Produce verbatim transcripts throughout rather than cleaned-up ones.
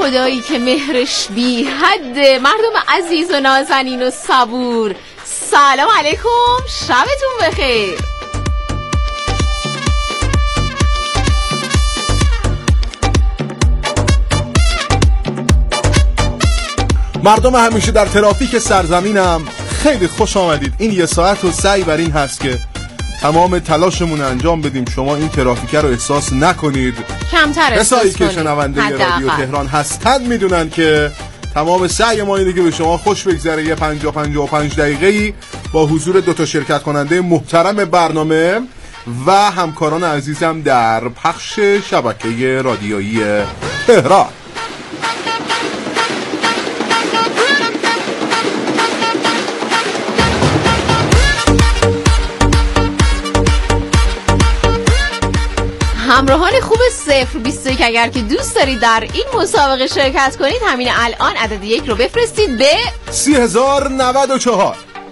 خدایی که مهرش بی حده. مردم عزیز و نازنین و صبور، سلام علیکم، شبتون بخیر. مردم همیشه در ترافیک سرزمینم، خیلی خوش آمدید. این یه ساعت و سعی بر این هست که تمام تلاشمون انجام بدیم شما این ترافیک رو احساس نکنید. کمتر احساس کسایی کنید. که شنونده رادیو تهران هستن میدونن که تمام سعی ما اینه که به شما خوش بگذره. یه پنجاه پنجاه و پنج دقیقه‌ای با حضور دو تا شرکت کننده محترم برنامه و همکاران عزیزم در پخش شبکه رادیویی تهران. همراهان خوب صفر بیست و یک، اگر که دوست دارید در این مسابقه شرکت کنید، همین الان عدد یک رو بفرستید به سی هزار و نود و چهار.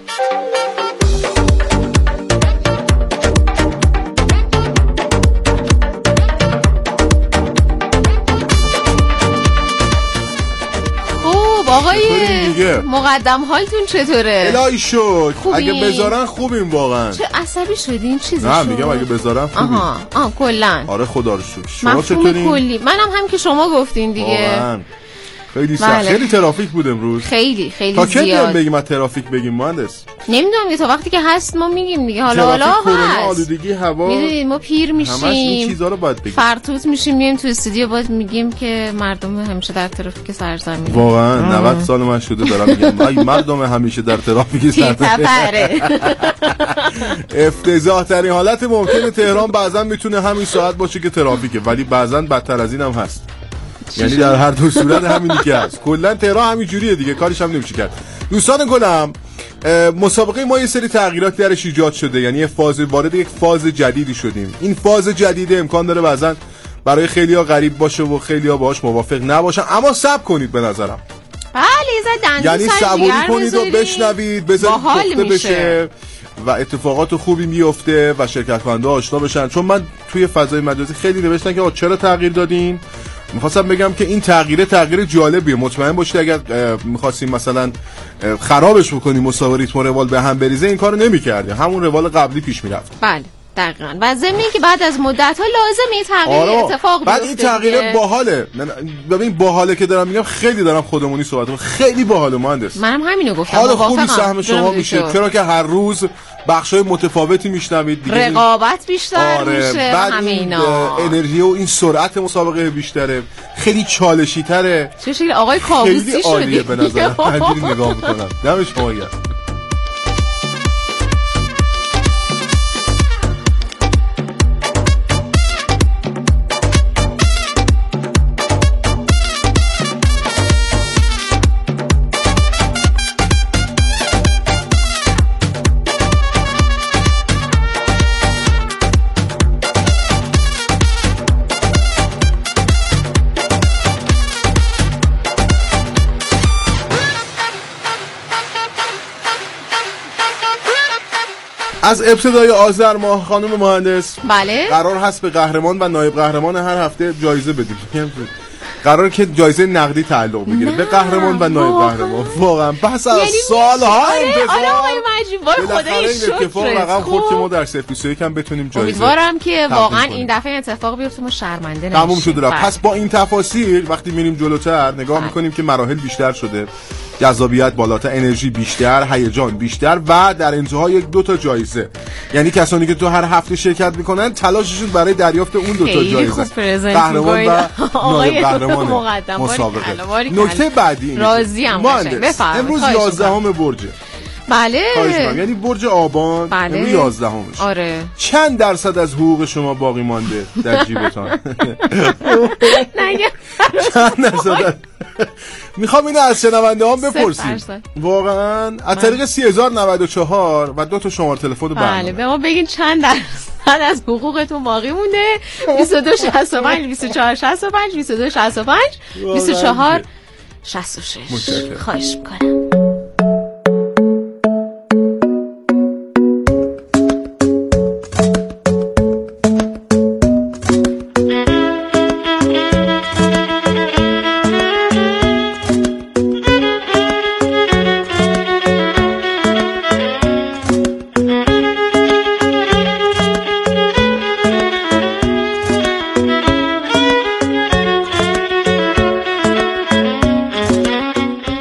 آقای مقدم حالتون چطوره؟ الهی شکر. اگه بذارن خوبیم واقعا. چه عصبی شدین؟ چیزی نه میگم اگه بذارن خوبیم. آها آه کلا. آره خدا رو شکر. شما چطورین؟ کلی منم هم که شما گفتین دیگه. واقعا خیلی سخت. بله. خیلی ترافیک بود امروز. خیلی خیلی تا زیاد. تا کی بگیم از ترافیک بگیم مهندس؟ نمیدونم دیگه، تا وقتی که هست ما میگیم دیگه. حالا حالا کرونا، آلودگی هوا، میدونید ما پیر میشیم، همش این چیزا رو باید بگیم. فرتوت میشیم، میایم تو استودیو باید میگیم که مردم همیشه در ترافیک سرزمین. واقعا نود سال من شده دارم میگم ای مردم همیشه در ترافیک سرزمین. افتضاح ترین حالت ممکنه تهران بعضا میتونه همین ساعت باشه که ترافیکه، ولی بعضا بدتر از این هم هست. یعنی در هر دو صورت همینی که هست. کلا تهران همین جوریه دیگه، کارش هم نمیشه کرد. دوستان گلم، مسابقه ما یه سری تغییرات درش ایجاد شده، یعنی یه فاز وارد یک فاز جدیدی شدیم. این فاز جدید امکان داره بعضن برای خیلی‌ها غریب باشه و خیلی‌ها باهاش موافق نباشن، اما صبر کنید به نظرم. بله زدن یعنی صبوری کنید و بشنوید، بذارید پخته بشه و اتفاقات خوبی میفته و شرکت کننده آشنا بشن. چون من توی فضای مجازی خیلی نوشتن که چرا تغییر دادین. میخواستم بگم که این تغییر تغییر جالبیه. مطمئن باشید اگر میخواستیم مثلا خرابش بکنیم، مسابقه ریتم و روال به هم بریزه، این کارو نمی‌کردیم، همون روال قبلی پیش میرفت. بله دقیقاً. و ضمن که بعد از مدت ها لازمه تغییر اتفاق بیفته. بعد این تغییر باحاله. ببین باحاله که دارم میگم، خیلی دارم خودمونی صحبت می‌کنم، خیلی باحاله مهندس. منم همینو گفتم. حالا خوبی سهم شما میشه، چرا که هر روز بخشای متفاوتی میشنوید دیگه، رقابت بیشتر آره. میشه، بعد همه اینا انرژی و این سرعت مسابقه بیشتره، خیلی چالشی تره. چه شکل آقای کاووسی شدی؟ خیلی عالیه به نظر من. همینجوری نگاه میکنم. دمش شما گرم. از ابتدای آذر ماه خانم مهندس، بله، قرار هست به قهرمان و نایب قهرمان هر هفته جایزه بدیم. قرار که جایزه نقدی تعلق بگیره به قهرمان و نایب قهرمان. واقعا بحث از سال‌ها انتظار. آره آقای مجید، خدای شکر اتفاق رقم خورد که ما در صفر بیست و یک هم بتونیم جایزه. امیدوارم که واقعا این دفعه اتفاق بیفته، ما شرمنده نشیم. تموم شد. پس با این تفاصیل وقتی میریم جلوتر نگاه میکنیم که مراحل بیشتر شده، جذابیت بالاتر، انرژی بیشتر، هیجان بیشتر و در انتها یک دو تا جایزه. یعنی کسانی که تو هر هفته شرکت میکنن تلاششون برای دریافت اون دو تا جایزه، قهرمان و نایب قهرمان مسابقه. نکته بعدی راضی ام. امروز یازدهم برجه. بله. یعنی برج آبان. بله. امروز یازدهمش. آره. چند درصد از حقوق شما باقی مانده در جیبتان؟ نگه. چند درصد؟ میخوام اینو از شنونده هم بپرسیم واقعا از طریق سی هزار و نود و چهار و دو تا شماره تلفن برنامه. بله به ما بگین چند درصد از حقوقتون باقی مونده. بیست و دو شصت و پنج بیست و چهار شصت و پنج بیست و دو شصت و پنج بیست و چهار شصت و شش. خواهش میکنم.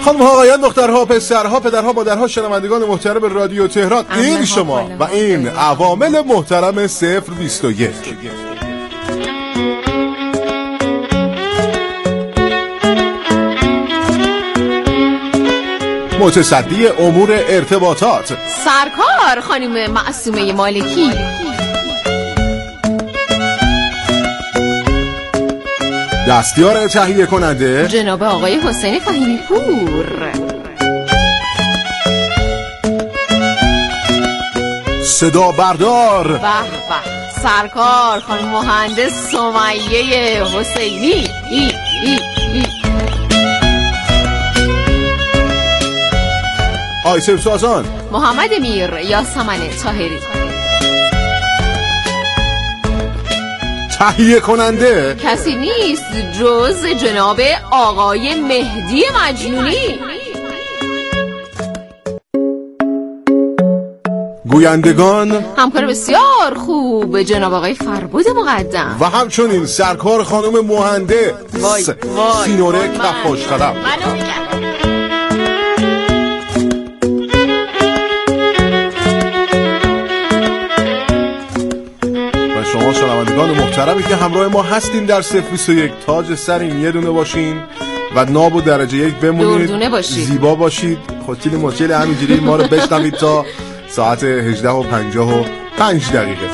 خانم ها، آقایان، دخترها، پسرها، پدرها، مادرها، شنوندگان محترم رادیو تهران، این شما و این عوامل محترم صفر بیست و یک. متصدی امور ارتباطات سرکار خانم معصومه مالکی، دستیار تهیه کننده جناب آقای حسین فهیمی پور، صدا بردار به به سرکار خانم مهندس سمیه حسینی، ای ای ای. آیسف سازان محمد میر یاسمن طاهری، تهیه کننده کسی نیست جز جناب آقای مهدی مجنونی، گویندگان همکار بسیار خوب جناب آقای فربود مقدم و همچنین سرکار خانم مهندس سینوره کفاش قدم. و شما شنوندگان محترمی که همراه ما هستین در صفر بیست و یک، تاج سرین یه دونه باشین و ناب و درجه یک بمونید، باشید. زیبا باشید، خوشگل مچل همینجوری ما رو بشنوید تا ساعت هجده و پنجاه و پنج دقیقه.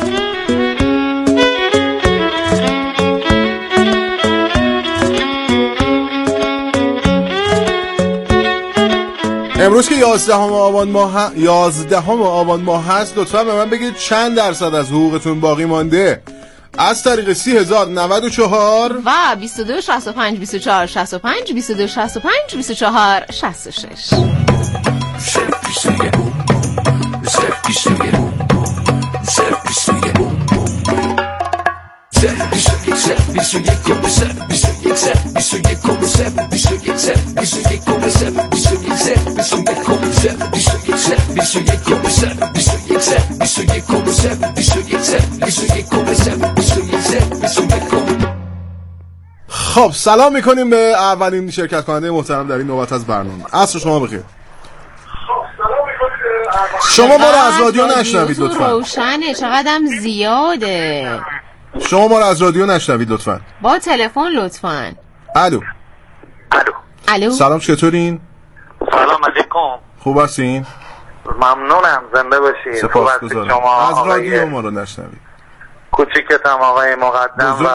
امروز که یازدهم آبان ماه یازدهم آبان ماه هست، لطفا به من بگید چند درصد از حقوقتون باقی مانده از طریق سی هزار نود و چهار و بیست و دو شصت و پنج بیست و چهار شصت و پنج بیست و دو شصت و پنج بیست و چهار شصت و شش. خب سلام میکنیم به اولین شرکت کننده محترم در این نوبت از برنامه. عصر شما بخیر. شما ما رو از رادیو نشنوید لطفا. روشنه چقدرم زیاده. شما ما رو از رادیو نشنوید لطفا. با تلفن لطفا. الو. الو. الو. سلام، چطورین؟ سلام علیکم. خوب هستین؟ ممنونم، زنده باشید. سپاسگزارم. شما از رادیو ما رو نشنوید. کوچیکتم آقای مقدم و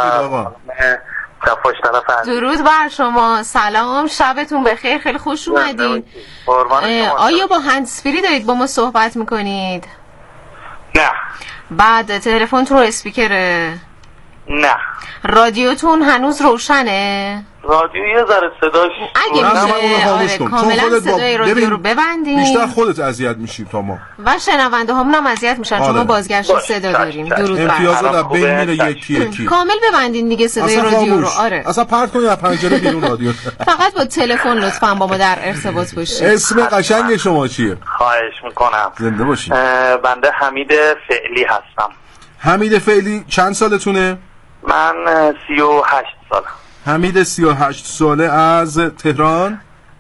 کفاش طرف. درود بر شما، سلام، شبتون بخیر، خیلی خوش اومدین. آیا با هندزفری دارید با ما صحبت میکنید؟ نه. بعد تلفنتون رو اسپیکره؟ نه. رادیوتون هنوز روشنه؟ رادیو یه ذره صداش اگه میشه آره کاملا صدای رادیو رو ببندین. بیشتر خودت اذیت میشی تا ما و شنونده هامون هم اذیت میشن چون ما بازگشت صدا داریم. درود بر امتیازات از بین میره یکی یکی. کامل ببندین دیگه صدای رادیو رو. آره اصلا پرت کنید از پنجره بیرون رادیو. فقط با تلفن لطفا با ما در ارتباط باشید. اسم قشنگ شما چیه؟ خواهش میکنم. زنده باشید. بنده حمید فعلی هستم. حمید فعلی چند سالتونه؟ من سی و هشت سالم. حمید سی و هشت ساله از تهران؟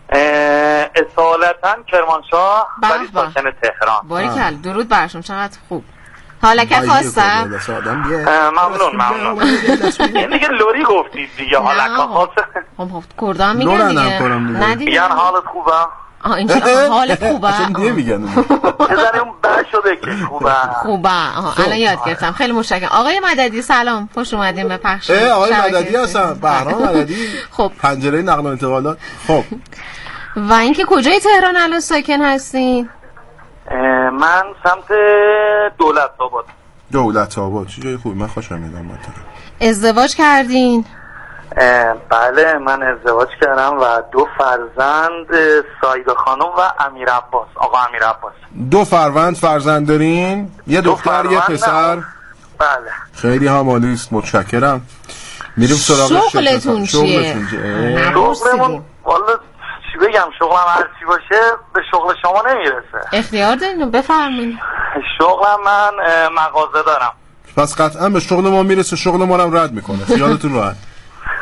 اصالتا کرمانشاه ولی ساکن تهران. باریکلا، درود برشون، چقدر خوب. حالکت خواستم؟ ممنون ممنون. یعنی دیگه لوری گفتید دیگه، حالکت خواسته. خب کردان میگن دیگه. نه دیگه. میگن حالت خوبه؟ آه اینجا حالت خوبه؟ چون دیگه میگن بزنیم اون بر شده که خوبه خوبه. الان یاد گرفتم، خیلی متشکرم. آقای مددی سلام، خوش اومدین به پخش. آقای مددی هستم، بهرام مددی. خب پنجره نقل و انتقالات. خب و اینکه کجای تهران الان ساکن هستین؟ من سمت دولت آباد. دولت آباد چه جای خوبی، من خوشم میاد. ازدواج کردین؟ بله من ازدواج کردم و دو فرزند، سایده خانم و امیر عباس، آقا امیر عباس. دو فرزند فرزند دارین؟ یه دختر یه پسر؟ بله. خیلی هم عالی است، متشکرم. میریم سراغ شغلتون چیه؟ شغلمون والا چی بگم، شغلم هر چی باشه به شغل شما نمیرسه. اختیار دارین بفرمایید. شغلم من مغازه دارم. پس قطعا به شغل ما میرسه، شغل ما رو رد میکنه، خیالتون راحت.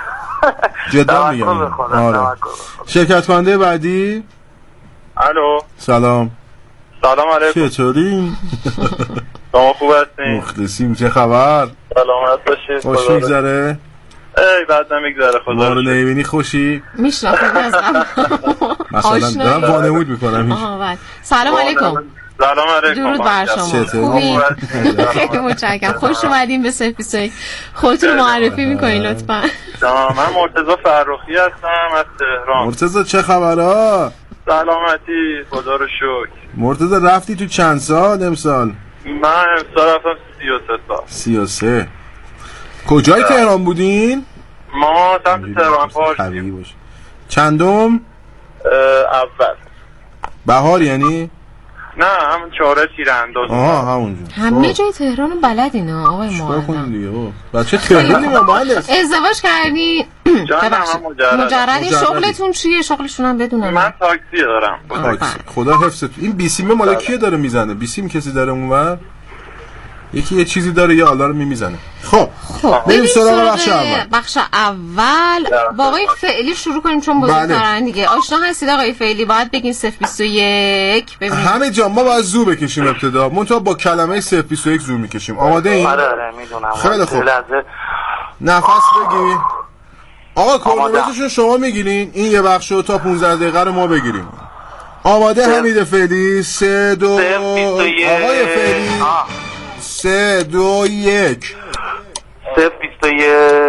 جدا میگم. آره. شرکت کننده بعدی. الو. سلام. سلام علیکم. چطوری؟ شما خوب هستین؟ مخلصیم. چه خبر؟ سلامت باشید. خوش میگذره؟ ای بعد نمیگذره خدا. ما رو نمیبینی خوشی؟ میشناخت از مثلا دارم وانمود میکنم. آها سلام علیکم. سلام علیکم. درود بر شما. خوبی؟ خیلی متشکرم. خوش اومدین به صفر بیست و یک. خودتون معرفی میکنین لطفاً. من مرتضی فرخی هستم از تهران. مرتضی چه خبرها؟ سلامتی خدا رو شکر. مرتضی رفتی تو چند سال امسال؟ من امسال رفتم سی و سه سال. سی و سه. کجای تهران بودین؟ ما سمت تهران پارک. چندم؟ اول. بهار یعنی؟ نه همون چهاره تیرانداز. آها همونجا. همه جای تهران رو بلدین آقای معلم. چیکار کنیم دیگه بابا؟ بچه تهرانی ما مهندس. ازدواج کردی؟ ببخشید مجردی. شغلتون چیه؟ شغلشون هم بدونم. من تاکسی دارم. تاکسی. خدا حفظت. این بیسیم مال کیه داره میزنه؟ بیسیم کسی داره اونور؟ یکی یه چیزی داره یه آلا رو میمیزنه. خب بریم سراغ بخش اول. بخش اول با آقای فعلی شروع کنیم چون بزرگترن دیگه. آشنا هستید آقای فعلی؟ باید بگین صفر بیست و یک. ببینید همه جا ما باید زور بکشیم ابتدا. منتها با کلمه صفر بیست و یک زور میکشیم. آماده این؟ آره آره میدونم. خیلی خوب. نفس بگی. آقا کرونومترشو شما میگیرین. این یه بخشو تا پانزده دقیقه رو ما بگیریم. آماده حمید فعلی؟ سه دو آقای فعلی سه دو یک. صفر بیست و یک.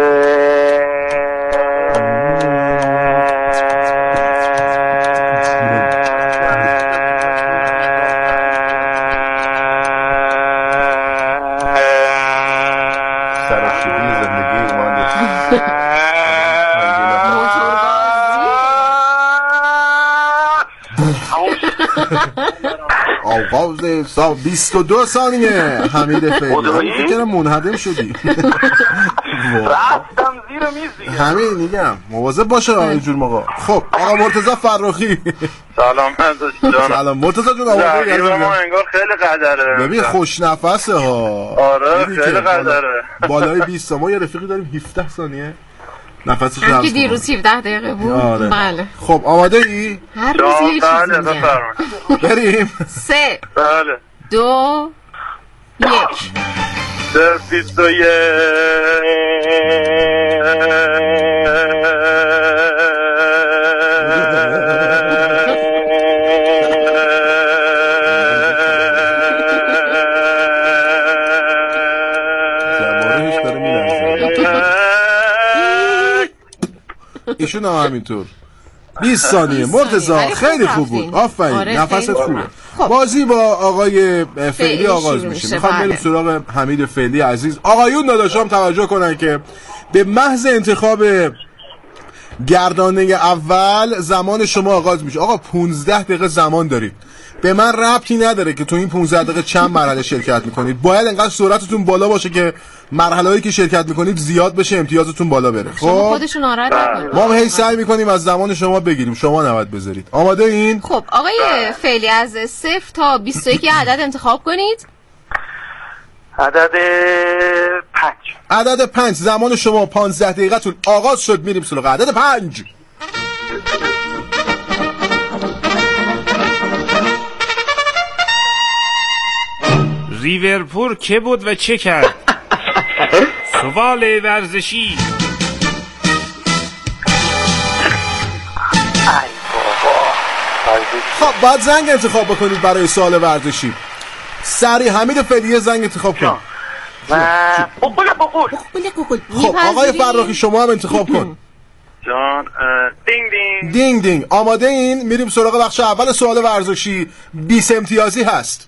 سرشیدی زندگی مانده. آغاز سا بیست و دو ثانیه. حمید فعلی فکر منهدم شدی. رفتم زیر میز دیگه. همین میگم مواظب باشه اینجور موقع. خب آقا مرتضی فرخی. سلام عزیزان. سلام مرتضی جون. آقا ما انگار خیلی قدره. ببین خوش نفسه ها. آره خیلی قدره. بالای بیست. ما یه رفیقی داریم هفده ثانیه نفسش هم که دیروز هفده دقیقه بود. آره. بله. خب آماده ای؟ هر روز یه چیزی بله میگم. بریم. سه بله دو یک. صفر بیست و یک. ایشون هم همینطور. بیست ثانیه. مرتضی خیلی خوب بود. آفرین. آره نفست خوبه. خب. بازی با آقای فعلی آغاز میشه. میخوام بریم بله. سراغ حمید فعلی عزیز. آقایون داداشام توجه کنن که به محض انتخاب گرداننده اول زمان شما آغاز میشه. آقا پانزده دقیقه زمان دارید. به من ربطی نداره که تو این پانزده دقیقه چند مرحله شرکت میکنید. باید انقدر سرعتتون بالا باشه که مرحله‌ای که شرکت میکنید زیاد بشه، امتیازتون بالا بره. خب خودشون ناراحت نکنید. ما هی سعی میکنیم از زمان شما بگیریم، شما نباید بذارید. آماده این؟ خب آقای فعلی از صفر تا بیست و یک عدد انتخاب کنید. عدد پنج. عدد پنج. زمان شما پانزده دقیقه تون آغاز شد. میریم سراغ عدد پنج. لیورپول که بود و چه کرد؟ سوال ورزشی. خب باید زنگ انتخاب بکنید برای سوال ورزشی. سری حمید فعلی زنگ انتخاب کن. خب آقای فرخی شما هم انتخاب کن. جان دینگ دینگ دینگ دینگ. آماده این؟ میریم سراغ بخش اول سوال ورزشی. بیست امتیازی هست.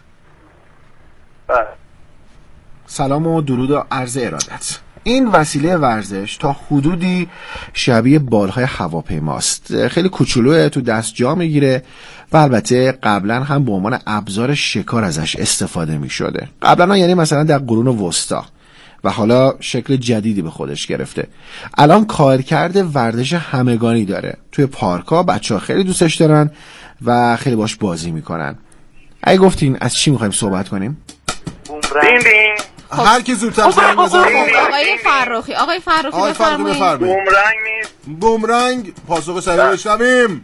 سلام و درود و عرض ارادت. این وسیله ورزش تا حدودی شبیه بالهای هواپیماست. خیلی کوچولوه، تو دست جا میگیره و البته قبلا هم به عنوان ابزار شکار ازش استفاده میشده. قبلا یعنی مثلا در قرون وسطا و حالا شکل جدیدی به خودش گرفته. الان کارکرد ورزش همگانی داره. توی پارک‌ها بچه‌ها خیلی دوستش دارن و خیلی باش بازی میکنن. اگه گفتین از چی میخوایم صحبت کنیم؟ دین دین. هر کی زودتر زنگ بزنه. آقای فرخی آقای فرخی بفرمایید. بومرنگ نیست، بومرنگ. پاسخ صحیح بشنویم.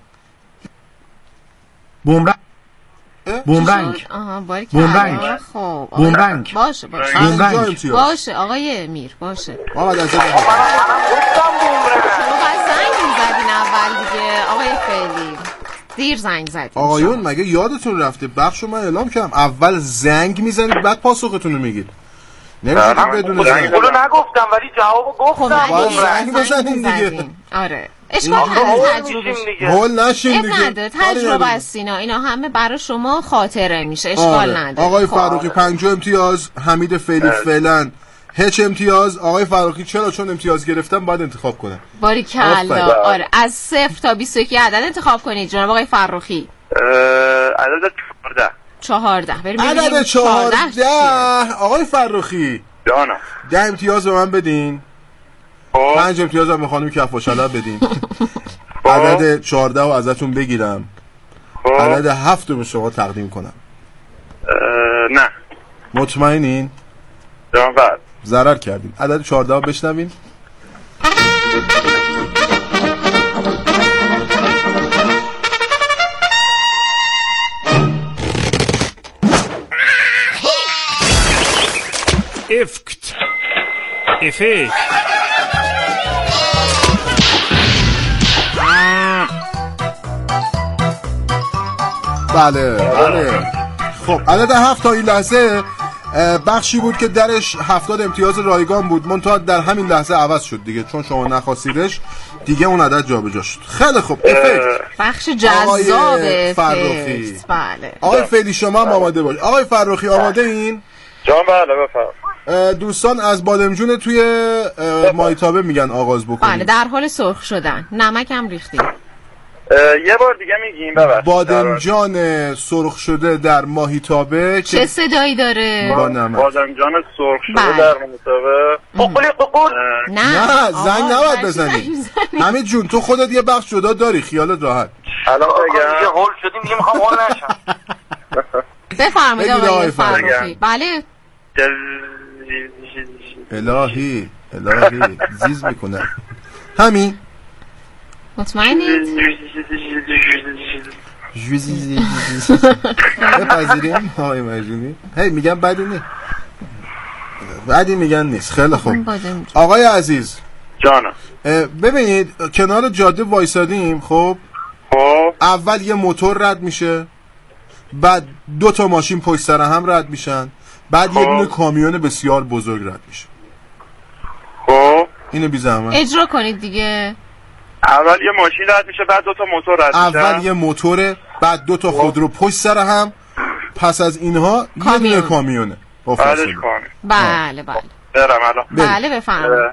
بومرنگ. بومرنگ. آها باری بومرنگ. خب بومرنگ. باشه باشه بومرنگ. باشه آقای میر باشه. محمد از منم گفتم بومرنگ. شما بعد زنگ می‌زدین اول دیگه آقای فعلی. دیر زنگ زدین. آقایون مگه یادتون رفته بخشو من اعلام کردم اول زنگ میزنید بعد پاسختون رو میگید. نمیشه که بدون زنگ. اونو نگفتم ولی جوابو گفتم. باید زنگ بزنین دیگه. آره اشکال نداره تجربه هول نشین دیگه. نداره تجربه است اینا اینا همه برای شما خاطره میشه اشکال آره. نداره. آقای فروخی پنجاه امتیاز، حمید فعلی فعلا هیچ امتیاز. آقای فروخی چرا؟ چون امتیاز گرفتم باید انتخاب کنم. باریکلا. آره از صفر تا بیست و یک عدد انتخاب کنید جناب آقای فروخی. عدد چهارده. چهارده بریم عدد چهارده. آقای فروخی جانم ده امتیاز به من بدین. پنج امتیاز هم به خانم کفاشلا بدین. عدد چهارده رو ازتون بگیرم. عدد هفت رو به شما تقدیم کنم. نه. مطمئنین؟ جان بعد ضرر کردیم. عدد چهارده رو بشنوین. افکت افکت بله بله. خب عدد هفت تا این لحظه بخشی بود که درش هفتاد امتیاز رایگان بود، منتها در همین لحظه عوض شد دیگه، چون شما نخواستیدش دیگه اون عدد جابجا شد. خیلی خوب. افکت بخش جذاب فروخی. بله. آقای فعلی شما هم آماده باش. آقای فروخی آماده این؟ جان بله بفرم. دوستان از بادمجون توی مایتابه میگن آغاز بکنید. بله در حال سرخ شدن. نمک هم ریختیم. یه بار دیگه میگیم ببخشید. بادمجان سرخ شده در ماهیتابه چه صدایی داره؟ با نمک. بادمجان سرخ شده بله. در ماهیتابه. ققلی ققل. نه نه زنگ نباید بزنی. حمید جون تو خودت یه بخش جدا داری، خیالت راحت. الان بگم دیگه هول شدیم دیگه میخوام هول نشم. بفرمایید بگید آقای آقای فروخی. فروخی. بله الهی الهی زیز میکنه. همین مطمئنید؟ جوزی بپذیریم آقای مجنونی. هی میگم بدی نه بعدی میگن نیست. خیلی خوب آقای عزیز جانم ببینید کنار جاده وایسادیم. خب خب اول یه موتور رد میشه، بعد دو تا ماشین پشت سر هم رد میشن، بعد یه دونه کامیون بسیار بزرگ رد میشه. خب اینو بی زحمت اجرا کنید دیگه. اول یه ماشین رد میشه بعد دو تا موتور رد میشه. اول یه موتوره بعد دو تا خودرو پشت سر هم، پس از اینها یه دونه کامیونه. بعدش کامیون. بله بله برم الان. بله بفرمایید.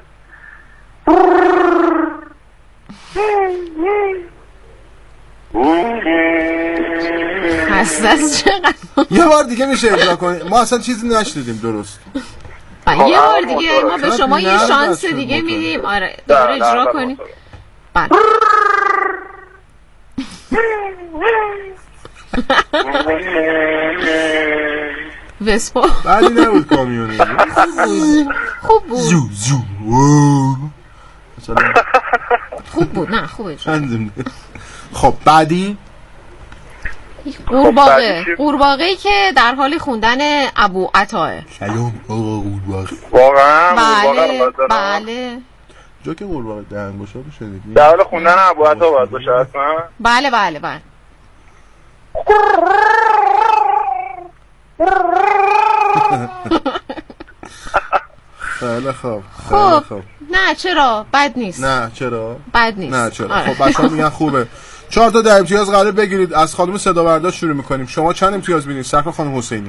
حساس چقدر یه بار دیگه میشه اجرا کنید؟ ما اصلا چیزی نشنیدیم درست. یه بار دیگه ما به شما یه شانس دیگه میدیم. آره دوباره اجرا کنید. بله وسپا بعدی نبود کامیونی. خوب بود زو زو خوب بود. نه خوب اجرا. خب بعدی قورباغه. قورباغه‌ای که در حال خوندن ابو عطاه. سلام آقا قورباغه. واقعا بله بله جا که قورباغه دهنگشا بشه دیگه. در حال خوندن ابو عطا باید باشه اصلا. بله بله بله خیلی خوب. خب نه چرا بد نیست. نه چرا بد نیست. نه چرا خب بچه‌ها میگن خوبه. چهار تا ده امتیاز قرار بگیرید. از خانم صدا برداشت شروع میکنیم. شما چند امتیاز بدین؟ صفر خانم حسینی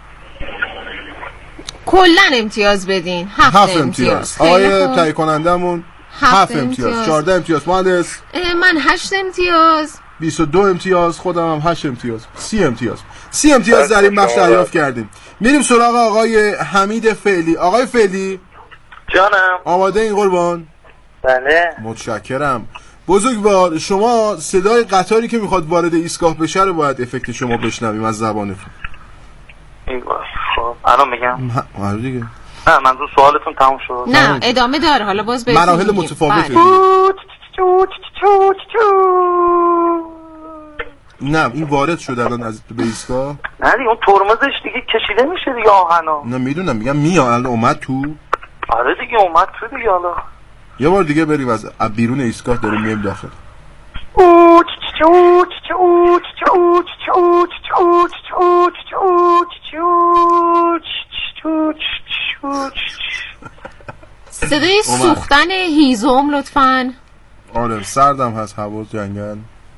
کلا امتیاز بدین. هفت, هفت امتیاز. آقای تهیه کنندمون هفت امتیاز. چهارده امتیاز. مهندس من هشت امتیاز. بیست و دو امتیاز. خودم هم هشت امتیاز. سی امتیاز. سی امتیاز در این بخش دریافت کردیم. میریم سراغ آقای حمید فعلی. آقای فعلی جانم آماده این قربان؟ بله متشکرم. بزرگوار شما صدای قطاری که میخواد وارد ایستگاه بشه رو باید افکت شما بشنویم از زبانتون. خب الان میگم. آره دیگه. نه منظور سوالتون تموم شد. نه ادامه داره، حالا باز بهتون مراحل میگیم. متفاوته. نه این وارد شد الان از به ایستگاه. نه دیگه اون ترمزش دیگه کشیده میشه دیگه آهنا. نه میدونم میگم میاد الان اومد تو. آره دیگه اومد تو دیگه. حالا یه بار دیگه بریم از بیرون ایستگاه داریم میایم داخل. صدای سوختن هیزم لطفاً. آره سردم هست هوا جنگل.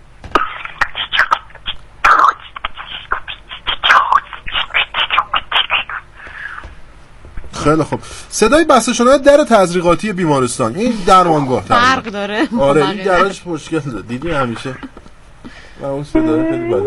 خیلی خوب. صدای بسته شدن در تزریقاتی بیمارستان، این درمانگاه فرق داره. آره این درش مشکل داره. دیدی همیشه من اون صدای خیلی بدم.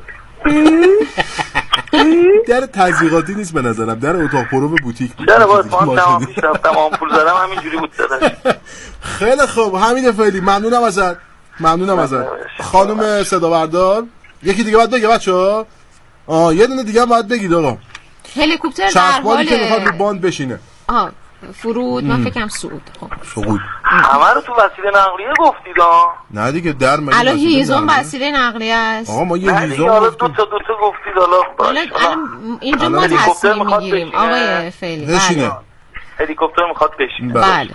در تزریقاتی نیست به نظرم، در اتاق پرو بوتیک بود. چرا باید فان تمام پیش رفتم آمپول زدم همینجوری بود صداش. خیلی خوب حمید فعلی ممنونم ازت. ممنونم ازت. خانم صدا بردار یکی دیگه باید بگه بچه‌ها. آه یه دونه دیگه باید بگید آقا. هلیکوپتر در حال که میخواد رو باند بشینه. آها فرود من فکرم صعود. خب صعود همه رو تو وسیله نقلیه گفتید ها. نه دیگه در مگه الان هیزم وسیله نقلیه است. آقا ما یه هیزم حالا دو تا دو تا گفتید حالا. الان اینجا ما تصمیم میگیریم آقای فعلی. بشینه هلیکوپتر میخواد بشینه. بله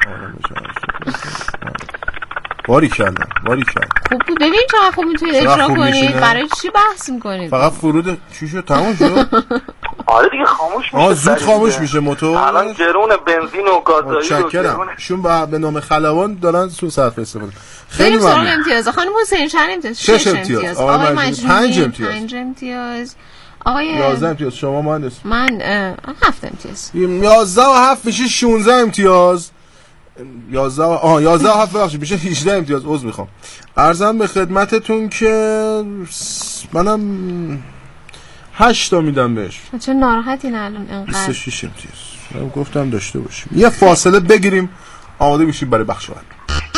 باری کردم باری کردم. خوب بود. ببین چقدر خوب میتونید اجرا کنید. برای چی بحث میکنید؟ فقط فرود چی شد تموم شد. آره دیگه خاموش میشه. آه زود خاموش میشه موتور. الان گرون بنزین و گازوئیل و گرون شون به نام خلبان دارن سو صرف استفاده. خیلی ممنون. امتیاز خانم حسین چند امتیاز؟ شش امتیاز. آقای مجنون پنج امتیاز. پنج امتیاز. آقای یازده امتیاز. شما مهندس؟ من هفت امتیاز. یازده و هفت میشه شانزده امتیاز. یازده آه یازده و هفت بخشید میشه هجده امتیاز. عذر میخوام. عرضم به خدمتتون که منم هشت تا میدم بهش. چه ناراحتین الان انقدر؟ بیست و شش امتیاز. من گفتم داشته باشیم. یه فاصله بگیریم آماده میشیم برای بخش بعد.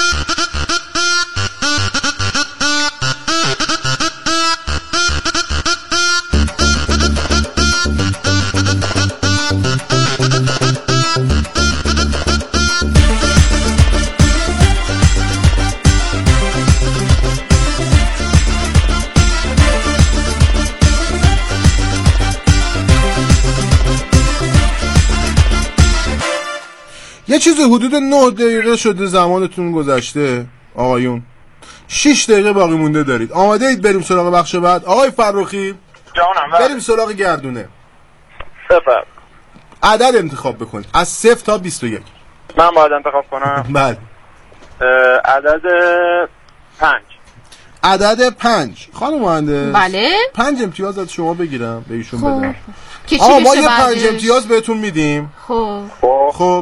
یه چیزی حدود نه دقیقه شده زمانتون گذشته آقایون. شش دقیقه باقی مونده دارید. آماده اید بریم سراغ بخش بعد؟ آقای فرخی جانم بریم سراغ گردونه. صفر. عدد انتخاب بکنید از صفر تا بیست و یک. من باید انتخاب کنم. بله. عدد پنج. عدد پنج. خانم مهندس بله پنج امتیاز از شما بگیرم به ایشون خب. بدم. آه ما یه پنج امتیاز بهتون میدیم. خب خب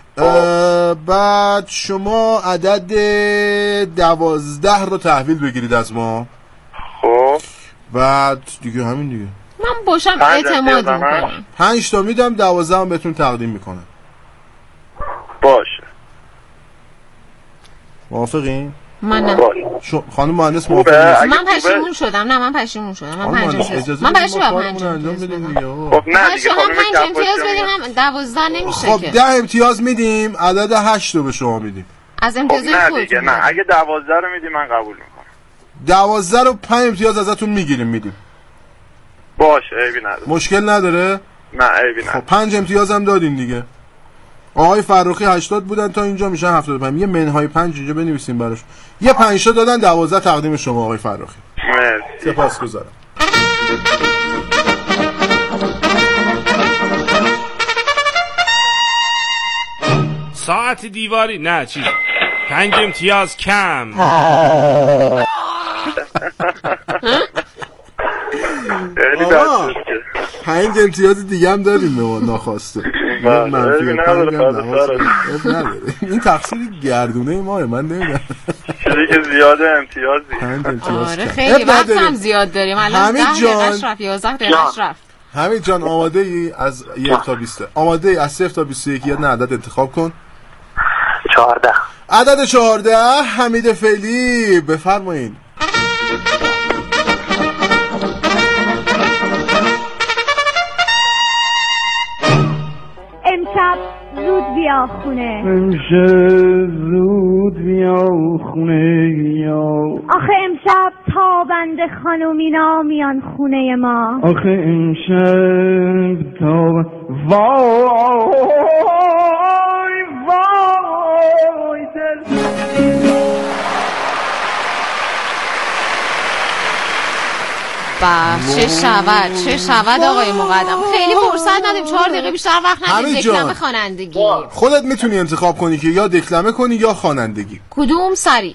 بعد شما عدد دوازده رو تحویل بگیرید از ما. خب بعد دیگه همین دیگه. من باشم اعتماد میکنم. پنج تا میدم دوازده هم بهتون تقدیم میکنم. باشه موافقین؟ من نه شو... خانم مهندس موافقین؟ من پشیمون شدم. نه من پشیمون شدم. من پنج امتیاز من برای چی باید پنج امتیاز بدم؟ خب نه دیگه هم پنج امتیاز بدیم هم دوازده نمیشه خب که. ده امتیاز میدیم عدد هشت رو به شما میدیم. از امتیاز خب نه دیگه نه اگه دوازده رو میدیم من قبول میکنم. دوازده رو پنج امتیاز ازتون میگیریم میدیم. باشه عیبی نداره. مشکل نداره؟ نه عیبی نداره. خب پنج امتیاز هم دادیم دیگه. آقای فرخی هشتاد بودن تا اینجا میشن هفتاد و پنج. یه منهای پنج اینجا بنویسیم براش. یه پنج تا دادن دوازده تقدیم شما آقای فرخی. مرسی. سپاسگزارم. ساعت دیواری نه چیز پنج امتیاز کم. آقا پنج امتیاز دیگه هم داریم به ما ناخواسته. منفی این تقصیر گردونه ماه من نمیدونم چیزی که زیاده امتیازی. پنج امتیاز آره خیلی وقت هم زیاد داریم. الان ده دقیقه رفت یازده دقیقه رفت. حمید جان آماده ای از یک تا بیست؟ آماده ای از صفر تا بیست و یک یه عدد انتخاب کن. چهارده. عدد چهارده. حمید فعلی بفرمایید. بیا خونه امشب زود بیا خونه یا آخه امشب تابنده خانومینا میان خونه ما آخه امشب تاب وای وای دل با چه شود چه شود آقای مقدم. خیلی فرصت ندیم، چهار دقیقه بیشتر وقت ندیم. دکلمه خوانندگی خودت میتونی انتخاب کنی که یا دکلمه کنی یا خوانندگی. کدوم سری؟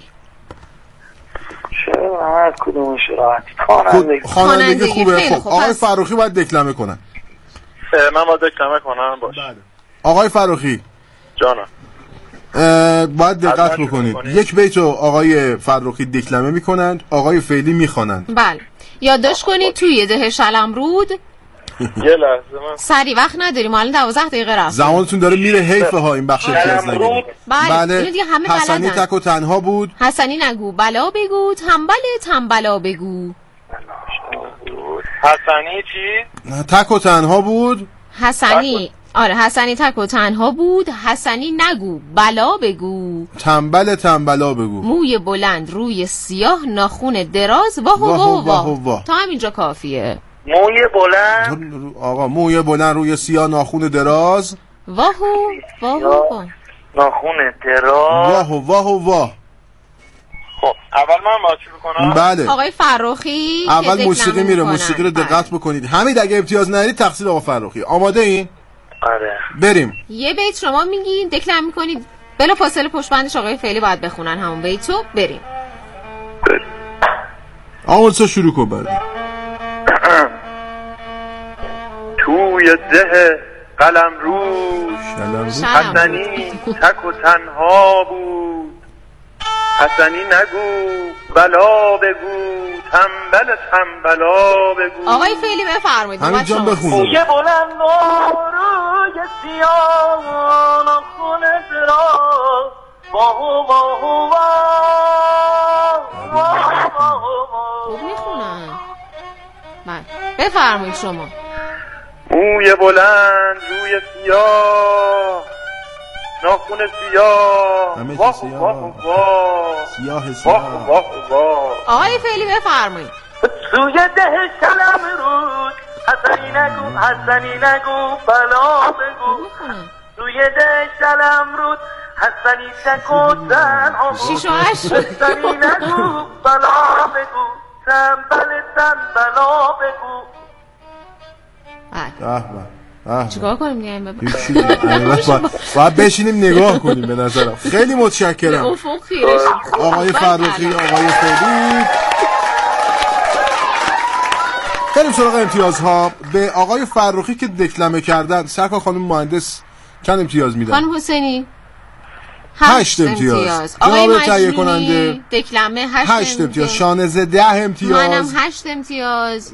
چرا کدومش راحت؟ خوانندگی. خوانندگی خوبه. خب آقای فروخی باید دکلمه کنن. من باید دکلمه کنم باش. آقای فروخی جانم باید دقت بکنید. یک بیتو آقای فروخی دکلمه میکنند، آقای فعلی میخوانند. بله یادداشت کنید توی ده شلمرود. یه لحظه من سری وقت نداریم، الان دوازده دقیقه رفت. زمانتون داره میره، حیفه ها این بخش امتیاز نگیرید. بله همه حسنی تک و تنها بود. حسنی نگو بلا بگو، تنبل تنبلا بگو. حسنی چی؟ تک و تنها بود. حسنی آره حسنی تک و تنها بود. حسنی نگو بلا بگو، تنبل تنبلا بگو. موی بلند روی سیاه، ناخون دراز، واه واه واه واه. تا همینجا کافیه. موی بلند آقا موی بلند روی سیاه، ناخون دراز، واه واه واه، ناخون دراز، واه واه واه. خب اول من با چی بکنم؟ بله آقای فروخی اول موسیقی میره، موسیقی رو دقت بکنید. همین اگه امتیاز نرید تقصیر آقا فروخی. آماده این؟ آره بریم. یه بیت شما میگین دکلم میکنید، بلا فاصله پشت بندش آقای فعلی باید بخونن همون بیتو. بریم آقا سا شروع کن. بریم توی ده قلم روش حسنی تک و تنها بود. حسنی نگو بلا بگو، تنبل تنبلا بگو. آقای فعلی بفرمایید. همین جان بخونید. یه بلند روی سیاه، ناخون دراز، واه واه واه. خوب میخونن. بله بفرمایید شما. موی بلند روی سیاه، ناخون سیاه، همه واه سیاه. واه واه، سیاه سیاه. واه واه واه. آقای فعلی بفرمایید. توی ده شلم رود، حسنی نگو حسنی نگو بلا بگو. توی ده شلم رود، حسنی تک و تنها بود. شیش و هشت حسنی نگو بلا بگو، تنبل تنبلا بگو. به به چیکار کنیم دیگه؟ باید, باید بشینیم نگاه کنیم. به نظرم خیلی متشکرم افق خیره شد. آقای فروخی، آقای فعلی. بریم سراغ امتیازها. به آقای فروخی که دکلمه کردن سرکار خانم مهندس چند امتیاز میدن؟ خانم حسینی هشت امتیاز. آقای تهیه کننده دکلمه هشت, هشت امتیاز. شانزه ده امتیاز. منم هشت امتیاز.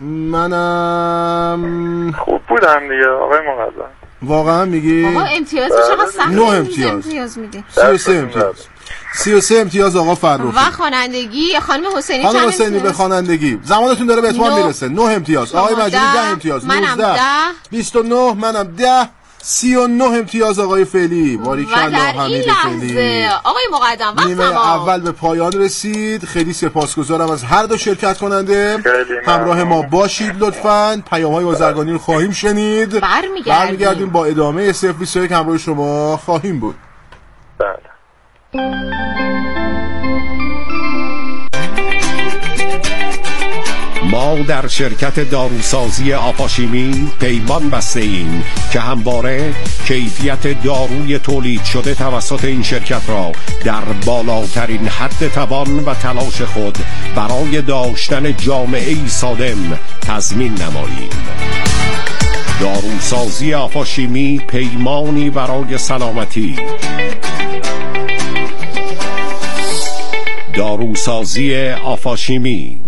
منم خوب بودم دیگه آقای مقدم. واقعا میگی؟ آقا امتیاز چقدر سخت. نه امتیاز. امتیاز میده. سی و سه امتیاز. سی و سه امتیاز آقا فروخی. و خوانندگی خانم حسینی چند خانم حسینی به خوانندگی زمانتون داره به اتمام میرسه. نه امتیاز. آقای مجیدی ده امتیاز. منم ده. بیست و نه. منم ده. سی و نه امتیاز آقای فعلی. باریکلا حمید فعلی. آقای مقدم وقت نیمه اول به پایان رسید. خیلی سپاسگزارم از هر دو شرکت کننده. همراه ما باشید لطفاً. پیام‌های بازرگانی رو خواهیم شنید. برمیگردیم برمیگردیم با ادامه صفر بیست و یک همراه شما خواهیم بود. بله. ما در شرکت داروسازی آپاشیمی پیمان بسته ایم که همواره کیفیت داروی تولید شده توسط این شرکت را در بالاترین حد توان و تلاش خود برای داشتن جامعه‌ای سالم تضمین نماییم. داروسازی آپاشیمی، پیمانی برای سلامتی. داروسازی آپاشیمی.